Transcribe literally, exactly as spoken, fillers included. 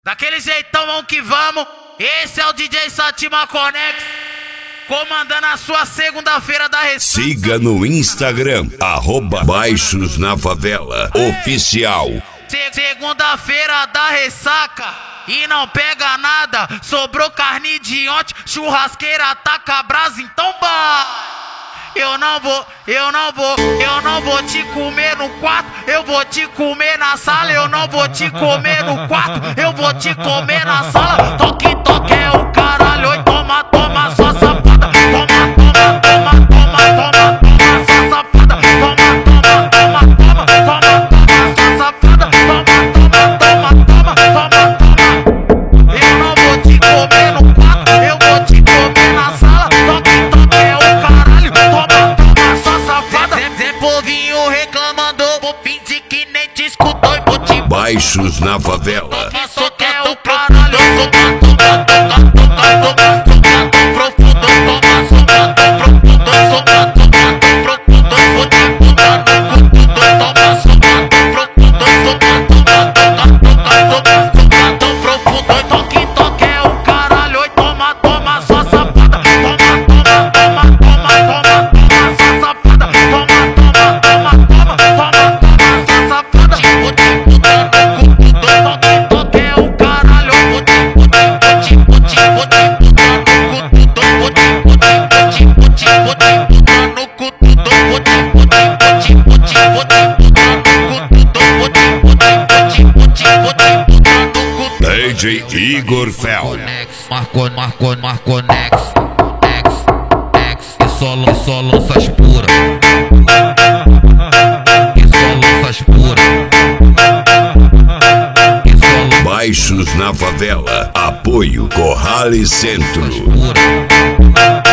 Daquele jeitão, vamos que vamos. Esse é o D J Satima Conex, comandando a sua segunda-feira da ressaca. Siga no Instagram, arroba Baixos na Favela Oficial. Se segunda-feira da ressaca e não pega nada, sobrou carne de ontem, churrasqueira taca brasa, então vai. Eu não vou, eu não vou, eu não vou te comer no quarto, eu vou te comer na sala. Eu não vou te comer no quarto, eu vou te comer na sala. Toque, toque é o caralho, oi, toma, toma, sua safada. Toma, toma, toma, toma, toma, toma, sua safada. Toma, toma, toma, toma, toma, toma, sua safada. Toma, toma, toma, toma, toma, toma. Eu não vou te comer no quarto, eu vou te comer na sala. Toque, toque é o caralho, toma, toma, sua safada. Zé Povinho reclamando, vou fingir que nem te escutou e vou te... Baixos na Favela. Isso que é o caralho, toma, toma, toma, toma, toma, toma, profundo, toma, toma, profundo, toma, toma, profundo, vou te botar no cu tudo, toma, toma, profundo, toma, toma, toma, toma, toma, toma, profundo, toque, toque é o caralho, oi, toma, toma, sua safada, toma, toma, toma, toma, toma, toma, sua safada, toma, toma, toma, toma, toma, toma, sua safada, vou te botar no cu tudo, toque, toque é o caralho, vou te, vou te, vou te, vou te, vou te botar no cu tudo, vou te, vou te, vou te, vou te, vou te botar no cu tudo, vou te, vou te, vou te, vou te, vou te botar no cu tudo, vou te, vou te, vou te, vou te, vou te botar no cu D J Igor Fel. Marco, Marco, Marco Nex, Nex, Nex, e só, e só lanças puras, e só lanças puras, e só lanças Baixos na Favela. Apoio Corrales Centro. puras.